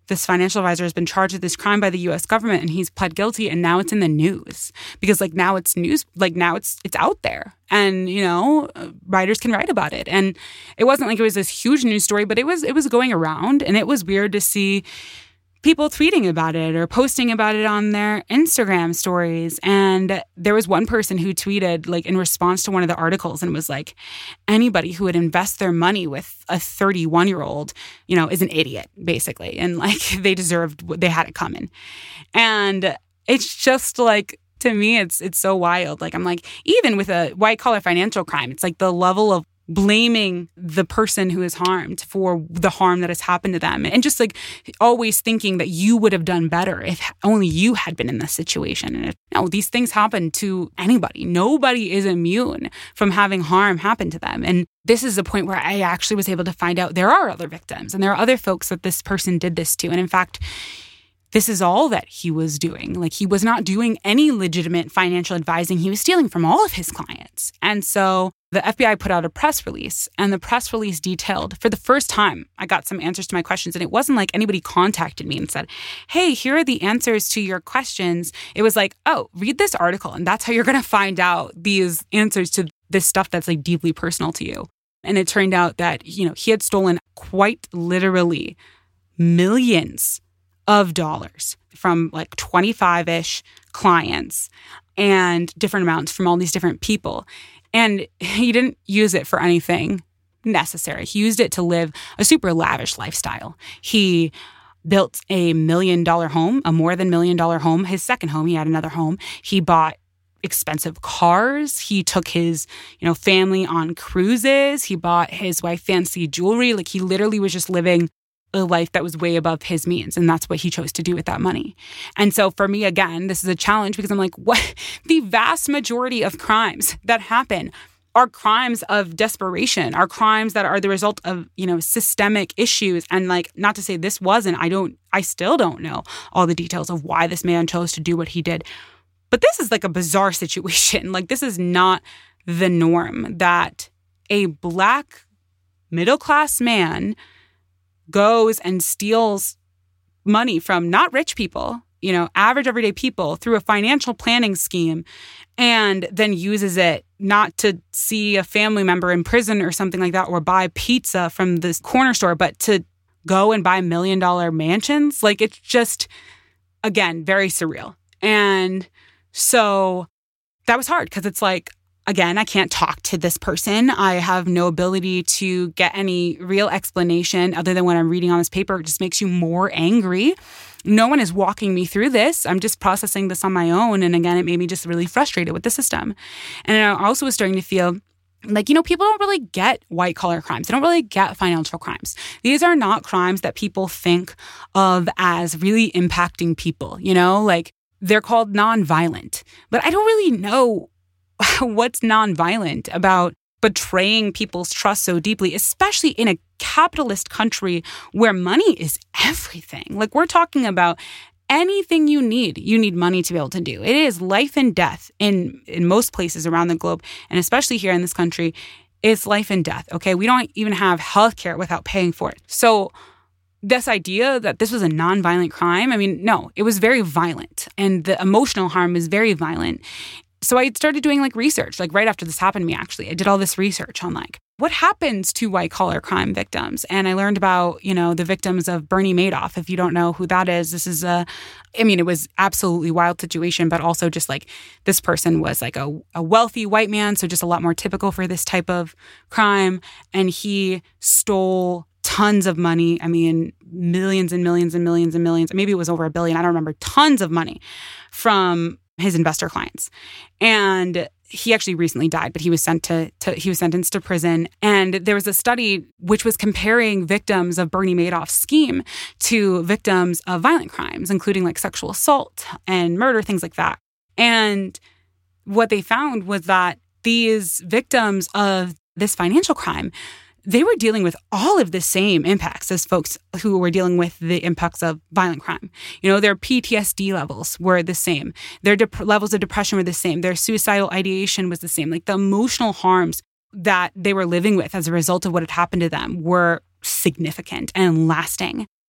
this financial advisor has been charged with this crime by the U S government and he's pled guilty, and now it's in the news because like now it's news, like now it's it's out there, and you know, writers can write about it. And it wasn't like it was this huge news story, but it was it was going around, and it was weird to see people tweeting about it or posting about it on their Instagram stories. And there was one person who tweeted like in response to one of the articles and was like, anybody who would invest their money with a thirty-one year old, you know, is an idiot basically. And like they deserved, they had it coming. And it's just like, to me, it's, it's so wild. Like, I'm like, even with a white collar financial crime, it's like the level of blaming the person who is harmed for the harm that has happened to them. And just like always thinking that you would have done better if only you had been in this situation. And no, these things happen to anybody. Nobody is immune from having harm happen to them. And this is the point where I actually was able to find out there are other victims and there are other folks that this person did this to. And in fact, this is all that he was doing. Like, he was not doing any legitimate financial advising. He was stealing from all of his clients. And so the F B I put out a press release, and the press release detailed, for the first time, I got some answers to my questions. And it wasn't like anybody contacted me and said, hey, here are the answers to your questions. It was like, oh, read this article, and that's how you're going to find out these answers to this stuff that's like deeply personal to you. And it turned out that, you know, he had stolen quite literally millions of dollars from like twenty-five-ish clients and different amounts from all these different people. And he didn't use it for anything necessary. He used it to live a super lavish lifestyle. He built a million dollar home, a more than million dollar home. His second home, he had another home. He bought expensive cars. He took his, you know, family on cruises. He bought his wife fancy jewelry. Like, he literally was just living a life that was way above his means. And that's what he chose to do with that money. And so for me, again, this is a challenge because I'm like, what? The vast majority of crimes that happen are crimes of desperation, are crimes that are the result of, you know, systemic issues. And like, not to say this wasn't, I don't, I still don't know all the details of why this man chose to do what he did. But this is like a bizarre situation. Like, this is not the norm that a Black middle-class man goes and steals money from not rich people, you know, average everyday people through a financial planning scheme, and then uses it not to see a family member in prison or something like that, or buy pizza from this corner store, but to go and buy million dollar mansions. Like, it's just, again, very surreal. And so that was hard because it's like, again, I can't talk to this person. I have no ability to get any real explanation other than what I'm reading on this paper. It just makes you more angry. No one is walking me through this. I'm just processing this on my own. And again, it made me just really frustrated with the system. And I also was starting to feel like, you know, people don't really get white collar crimes. They don't really get financial crimes. These are not crimes that people think of as really impacting people, you know, like they're called nonviolent. But I don't really know what's nonviolent about betraying people's trust so deeply, especially in a capitalist country where money is everything. Like, we're talking about anything you need, you need money to be able to do. It is life and death in, in most places around the globe, and especially here in this country, it's life and death, okay? We don't even have healthcare without paying for it. So this idea that this was a nonviolent crime, I mean, no, it was very violent, and the emotional harm is very violent. So I started doing like research, like right after this happened to me, actually. I did all this research on like, what happens to white collar crime victims? And I learned about, you know, the victims of Bernie Madoff. If you don't know who that is, this is a, I mean, it was absolutely wild situation, but also just like this person was like a, a wealthy white man. So just a lot more typical for this type of crime. And he stole tons of money. I mean, millions and millions and millions and millions. Maybe it was over a billion. I don't remember. Tons of money from his investor clients. And he actually recently died, but he was sent to, to he was sentenced to prison. And there was a study which was comparing victims of Bernie Madoff's scheme to victims of violent crimes, including like sexual assault and murder, things like that. And what they found was that these victims of this financial crime, they were dealing with all of the same impacts as folks who were dealing with the impacts of violent crime. You know, their P T S D levels were the same. Their dep- levels of depression were the same. Their suicidal ideation was the same. Like, the emotional harms that they were living with as a result of what had happened to them were significant and lasting.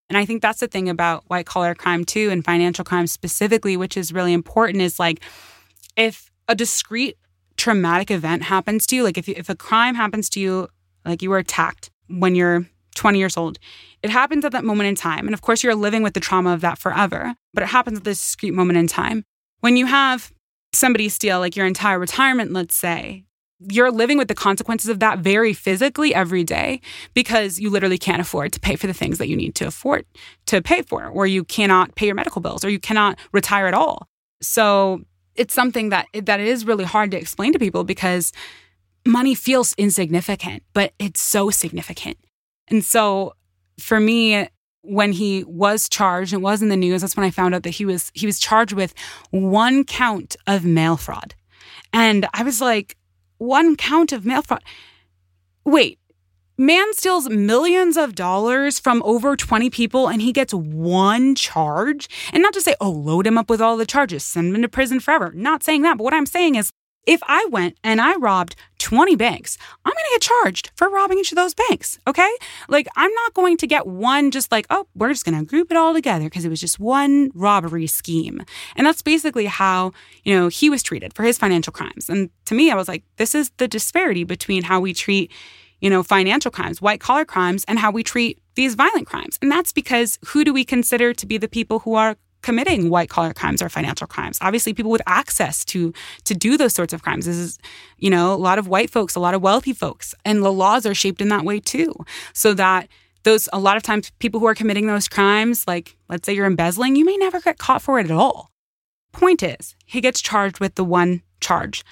And I think that's the thing about white collar crime too, and financial crime specifically, which is really important, is like if a discrete traumatic event happens to you, like if you, if a crime happens to you, like you were attacked when you're twenty years old, it happens at that moment in time. And of course, you're living with the trauma of that forever, but it happens at this discrete moment in time. When you have somebody steal like your entire retirement, let's say, you're living with the consequences of that very physically every day because you literally can't afford to pay for the things that you need to afford to pay for, or you cannot pay your medical bills, or you cannot retire at all. So it's something that that is really hard to explain to people because money feels insignificant, but it's so significant. And so for me, when he was charged, it was in the news, that's when I found out that he was he was charged with one count of mail fraud. And I was like, one count of mail fraud? Wait, man steals millions of dollars from over twenty people and he gets one charge? And not to say, oh, load him up with all the charges, send him to prison forever. Not saying that, but what I'm saying is, if I went and I robbed twenty banks, I'm going to get charged for robbing each of those banks, okay? Like, I'm not going to get one just like, oh, we're just going to group it all together because it was just one robbery scheme. And that's basically how, you know, he was treated for his financial crimes. And to me, I was like, this is the disparity between how we treat, you know, financial crimes, white-collar crimes, and how we treat these violent crimes. And that's because who do we consider to be the people who are committing white-collar crimes or financial crimes? Obviously, people with access to to do those sorts of crimes. This is, you know, a lot of white folks, a lot of wealthy folks. And the laws are shaped in that way too. So that those, a lot of times, people who are committing those crimes, like, let's say you're embezzling, you may never get caught for it at all. Point is, he gets charged with the one charge.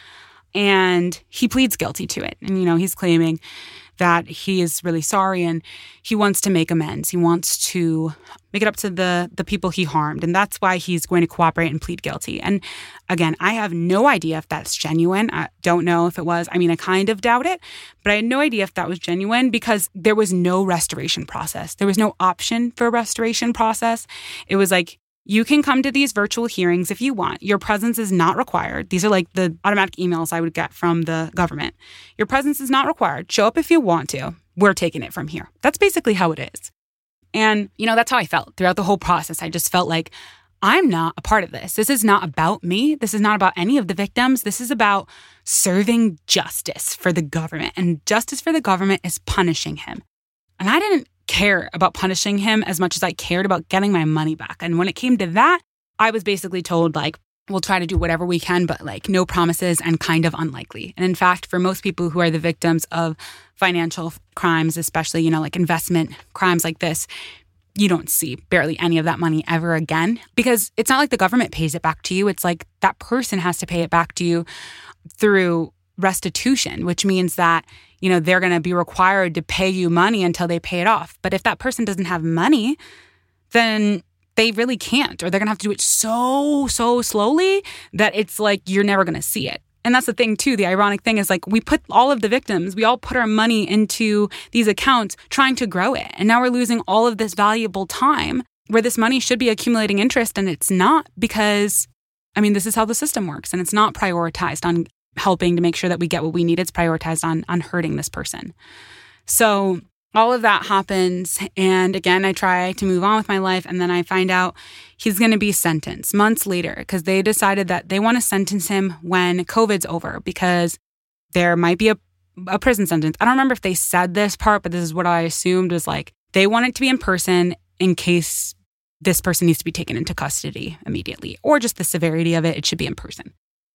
And he pleads guilty to it. And, you know, he's claiming that he is really sorry and he wants to make amends. He wants to make it up to the, the people he harmed. And that's why he's going to cooperate and plead guilty. And again, I have no idea if that's genuine. I don't know if it was. I mean, I kind of doubt it, but I had no idea if that was genuine because there was no restoration process. There was no option for a restoration process. It was like, you can come to these virtual hearings if you want. Your presence is not required. These are like the automatic emails I would get from the government. Your presence is not required. Show up if you want to. We're taking it from here. That's basically how it is. And, you know, that's how I felt throughout the whole process. I just felt like I'm not a part of this. This is not about me. This is not about any of the victims. This is about serving justice for the government. And justice for the government is punishing him. And I didn't care about punishing him as much as I cared about getting my money back. And when it came to that, I was basically told, like, we'll try to do whatever we can, but like no promises and kind of unlikely. And in fact, for most people who are the victims of financial crimes, especially, you know, like investment crimes like this, you don't see barely any of that money ever again because it's not like the government pays it back to you. It's like that person has to pay it back to you through restitution, which means that, you know, they're going to be required to pay you money until they pay it off. But if that person doesn't have money, then they really can't, or they're going to have to do it so, so slowly that it's like you're never going to see it. And that's the thing, too. The ironic thing is, like, we put all of the victims, we all put our money into these accounts trying to grow it. And now we're losing all of this valuable time where this money should be accumulating interest, and it's not because, I mean, this is how the system works, and it's not prioritized on helping to make sure that we get what we need. It's prioritized on, on hurting this person. So all of that happens. And again, I try to move on with my life. And then I find out he's going to be sentenced months later because they decided that they want to sentence him when COVID's over because there might be a, a prison sentence. I don't remember if they said this part, but this is what I assumed was like, they want it to be in person in case this person needs to be taken into custody immediately, or just the severity of it. It should be in person.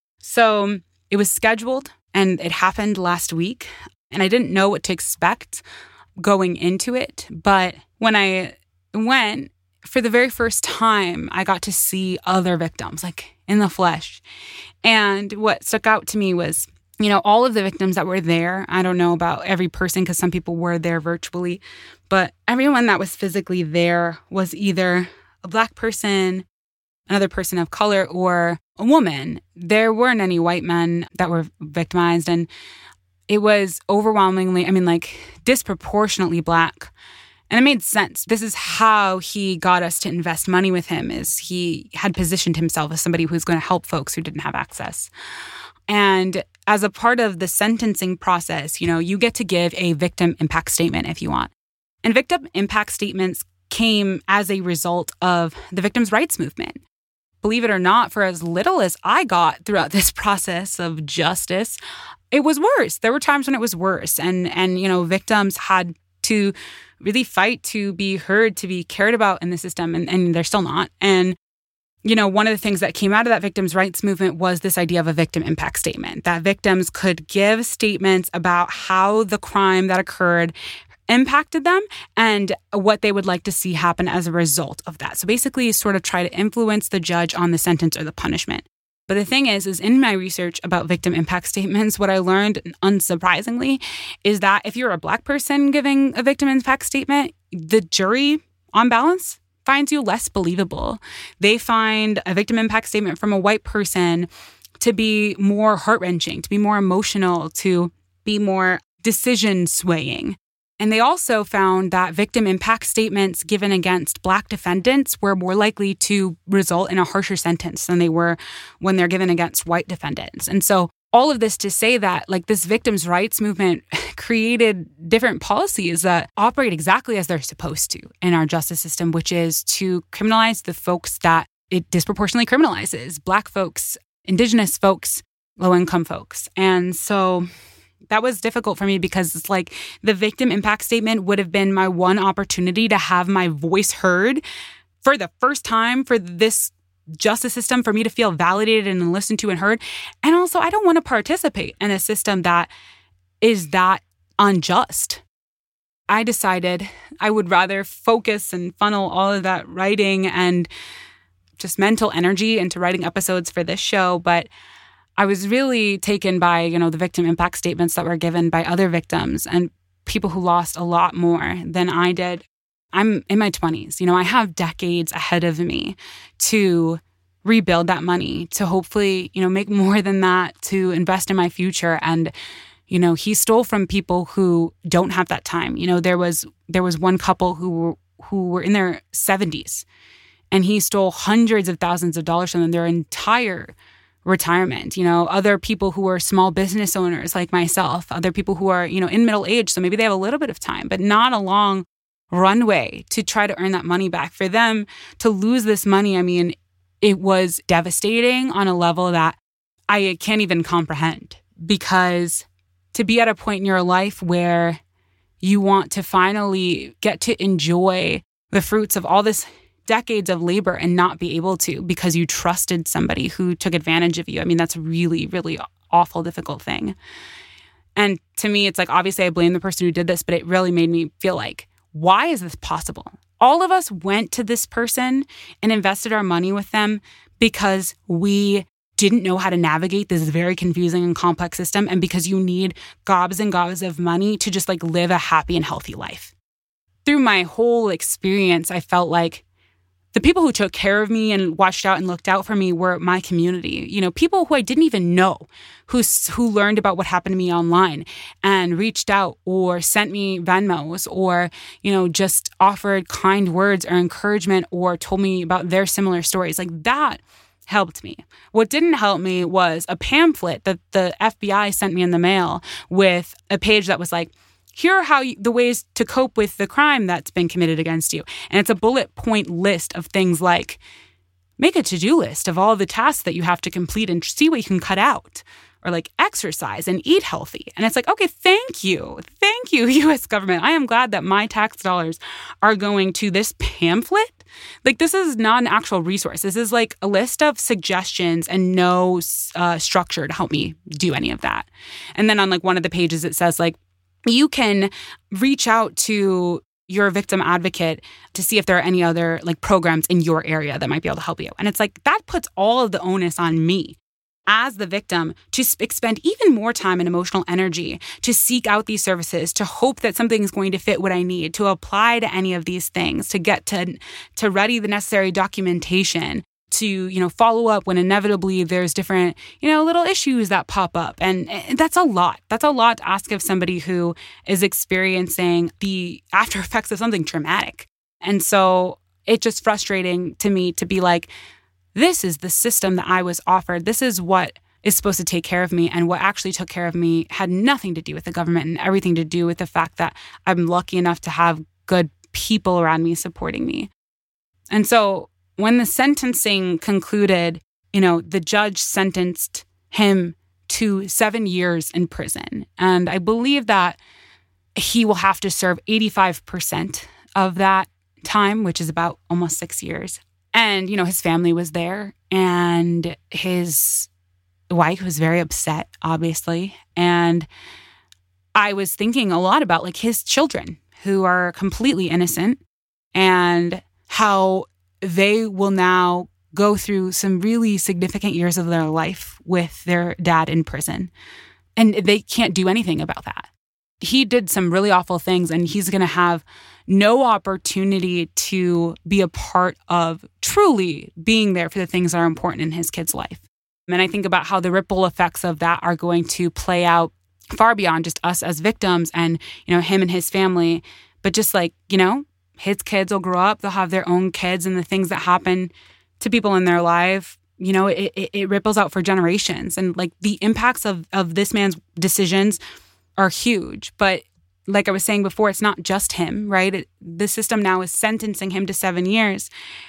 So it was scheduled and it happened last week. And I didn't know what to expect going into it. But when I went, for the very first time, I got to see other victims, like in the flesh. And what stuck out to me was, you know, all of the victims that were there. I don't know about every person because some people were there virtually, but everyone that was physically there was either a Black person, another person of color, or a woman. There weren't any white men that were victimized. And it was overwhelmingly, I mean, like disproportionately Black. And it made sense. This is how he got us to invest money with him, is he had positioned himself as somebody who's going to help folks who didn't have access. And as a part of the sentencing process, you know, you get to give a victim impact statement if you want. And victim impact statements came as a result of the victims' rights movement. Believe it or not, for as little as I got throughout this process of justice, it was worse. There were times when it was worse. And, and you know, victims had to really fight to be heard, to be cared about in the system, and, and they're still not. And, you know, one of the things that came out of that victims' rights movement was this idea of a victim impact statement, that victims could give statements about how the crime that occurred impacted them and what they would like to see happen as a result of that. So basically, sort of try to influence the judge on the sentence or the punishment. But the thing is, is in my research about victim impact statements, what I learned, unsurprisingly, is that if you're a Black person giving a victim impact statement, the jury, on balance, finds you less believable. They find a victim impact statement from a white person to be more heart-wrenching, to be more emotional, to be more decision swaying. And they also found that victim impact statements given against Black defendants were more likely to result in a harsher sentence than they were when they're given against white defendants. And so all of this to say that, like, this victims' rights movement created different policies that operate exactly as they're supposed to in our justice system, which is to criminalize the folks that it disproportionately criminalizes: Black folks, Indigenous folks, low-income folks. And so that was difficult for me because it's like the victim impact statement would have been my one opportunity to have my voice heard for the first time for this justice system, for me to feel validated and listened to and heard. And also, I don't want to participate in a system that is that unjust. I decided I would rather focus and funnel all of that writing and just mental energy into writing episodes for this show. But I was really taken by, you know, the victim impact statements that were given by other victims and people who lost a lot more than I did. I'm in my twenties. You know, I have decades ahead of me to rebuild that money, to hopefully, you know, make more than that, to invest in my future. And, you know, he stole from people who don't have that time. You know, there was there was one couple who were, who were in their seventies, and he stole hundreds of thousands of dollars from them, their entire retirement. You know, other people who are small business owners like myself, other people who are, you know, in middle age, so maybe they have a little bit of time, but not a long runway to try to earn that money back. For them to lose this money, I mean, it was devastating on a level that I can't even comprehend, because to be at a point in your life where you want to finally get to enjoy the fruits of all this decades of labor and not be able to because you trusted somebody who took advantage of you. I mean, that's a really, really awful, difficult thing. And to me, it's like, obviously I blame the person who did this, but it really made me feel like, why is this possible? All of us went to this person and invested our money with them because we didn't know how to navigate this very confusing and complex system, and because you need gobs and gobs of money to just like live a happy and healthy life. Through my whole experience, I felt like the people who took care of me and watched out and looked out for me were my community. You know, people who I didn't even know, who who learned about what happened to me online and reached out or sent me Venmos or, you know, just offered kind words or encouragement or told me about their similar stories. Like, that helped me. What didn't help me was a pamphlet that the F B I sent me in the mail with a page that was like, here are how you, the ways to cope with the crime that's been committed against you. And it's a bullet point list of things like, make a to-do list of all the tasks that you have to complete and see what you can cut out. Or like, exercise and eat healthy. And it's like, okay, thank you. Thank you, U S government. I am glad that my tax dollars are going to this pamphlet. Like, this is not an actual resource. This is like a list of suggestions and no uh, structure to help me do any of that. And then on like one of the pages, it says like, you can reach out to your victim advocate to see if there are any other like programs in your area that might be able to help you. And it's like, that puts all of the onus on me as the victim to expend even more time and emotional energy to seek out these services, to hope that something is going to fit what I need, to apply to any of these things, to get to, to ready the necessary documentation, to, you know, follow up when inevitably there's different, you know, little issues that pop up. And that's a lot. That's a lot to ask of somebody who is experiencing the after effects of something traumatic. And so it's just frustrating to me to be like, this is the system that I was offered. This is what is supposed to take care of me. And what actually took care of me had nothing to do with the government and everything to do with the fact that I'm lucky enough to have good people around me supporting me. And so when the sentencing concluded, you know, the judge sentenced him to seven years in prison. And I believe that he will have to serve eighty-five percent of that time, which is about almost six years. And, you know, his family was there and his wife was very upset, obviously. And I was thinking a lot about like his children who are completely innocent and how they will now go through some really significant years of their life with their dad in prison. And they can't do anything about that. He did some really awful things and he's going to have no opportunity to be a part of truly being there for the things that are important in his kid's life. And I think about how the ripple effects of that are going to play out far beyond just us as victims and, you know, him and his family, but just like, you know, his kids will grow up, they'll have their own kids, and the things that happen to people in their life, you know, it, it, it ripples out for generations. And like the impacts of, of this man's decisions are huge. But like I was saying before, it's not just him, right? It, the system now is sentencing him to seven years.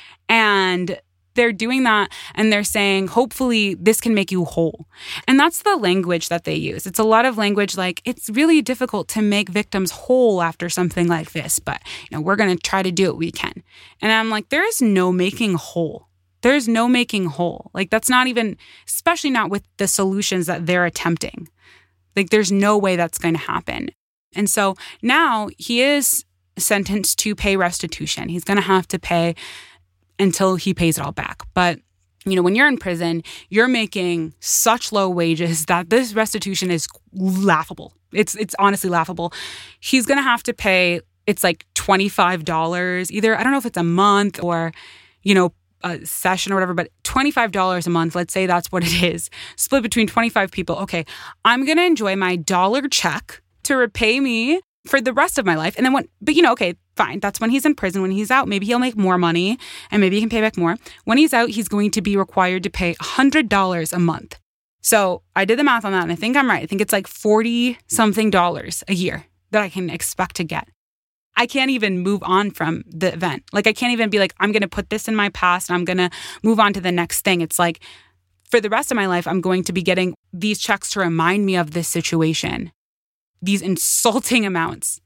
And they're doing that and they're saying, hopefully this can make you whole. And that's the language that they use. It's a lot of language like, it's really difficult to make victims whole after something like this, but you know, we're going to try to do what we can. And I'm like, there is no making whole. There's no making whole. Like that's not even, especially not with the solutions that they're attempting. Like there's no way that's going to happen. And so now he is sentenced to pay restitution. He's going to have to pay until he pays it all back. But, you know, when you're in prison, you're making such low wages that this restitution is laughable. It's it's honestly laughable. He's going to have to pay, it's like twenty-five dollars, either, I don't know if it's a month or, you know, a session or whatever, but twenty-five dollars a month, let's say that's what it is, split between twenty-five people. Okay, I'm going to enjoy my dollar check to repay me for the rest of my life. And then when, but you know, okay, fine. That's when he's in prison. When he's out, maybe he'll make more money and maybe he can pay back more. When he's out, he's going to be required to pay one hundred dollars a month. So I did the math on that and I think I'm right. I think it's like forty something dollars a year that I can expect to get. I can't even move on from the event. Like I can't even be like, I'm going to put this in my past and I'm going to move on to the next thing. It's like for the rest of my life, I'm going to be getting these checks to remind me of this situation. These insulting amounts.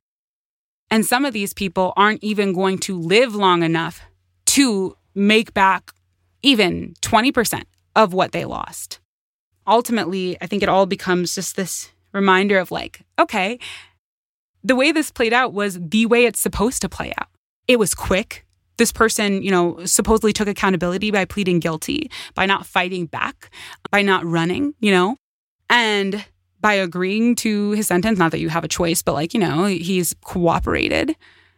And some of these people aren't even going to live long enough to make back even twenty percent of what they lost. Ultimately, I think it all becomes just this reminder of like, okay, the way this played out was the way it's supposed to play out. It was quick. This person, you know, supposedly took accountability by pleading guilty, by not fighting back, by not running, you know, and by agreeing to his sentence. Not that you have a choice, but like, you know, he's cooperated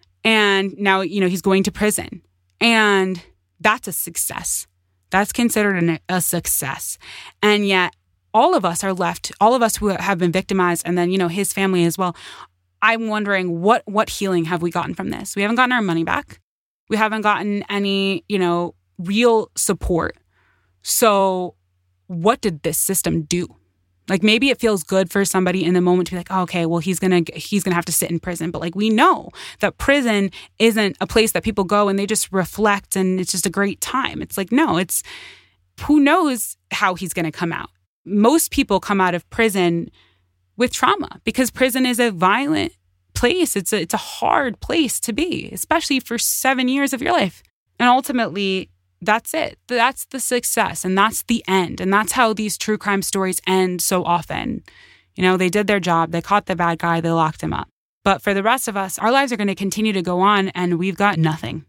and now, you know, he's going to prison and that's a success. That's considered an, a success. And yet all of us are left, all of us who have been victimized and then, you know, his family as well. I'm wondering what, what healing have we gotten from this? We haven't gotten our money back. We haven't gotten any, you know, real support. So what did this system do? Like maybe it feels good for somebody in the moment to be like, oh, okay, well, he's going to he's going to have to sit in prison. But like we know that prison isn't a place that people go and they just reflect and it's just a great time. It's like, no, it's who knows how he's going to come out. Most people come out of prison with trauma because prison is a violent place. It's a, it's a hard place to be, especially for seven years of your life. And ultimately, that's it. That's the success and that's the end. And that's how these true crime stories end so often. You know, they did their job. They caught the bad guy. They locked him up. But for the rest of us, our lives are going to continue to go on and we've got nothing.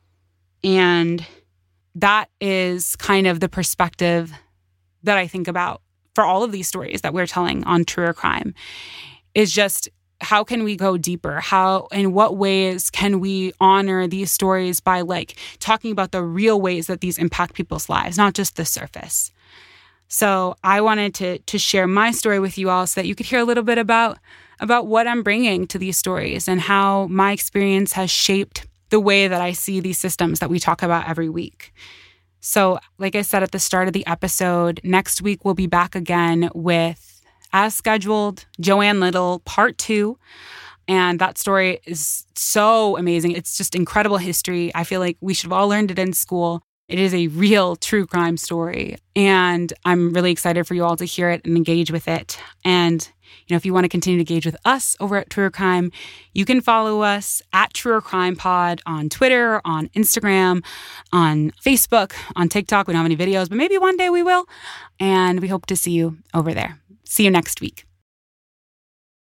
And that is kind of the perspective that I think about for all of these stories that we're telling on Truer Crime is just how can we go deeper? How, in what ways can we honor these stories by like talking about the real ways that these impact people's lives, not just the surface? So I wanted to to share my story with you all so that you could hear a little bit about, about what I'm bringing to these stories and how my experience has shaped the way that I see these systems that we talk about every week. So like I said at the start of the episode, next week we'll be back again with, as scheduled, Joanne Little, part two. And that story is so amazing. It's just incredible history. I feel like we should have all learned it in school. It is a real true crime story. And I'm really excited for you all to hear it and engage with it. And, you know, if you want to continue to engage with us over at Truer Crime, you can follow us at Truer Crime Pod on Twitter, on Instagram, on Facebook, on TikTok. We don't have any videos, but maybe one day we will. And we hope to see you over there. See you next week.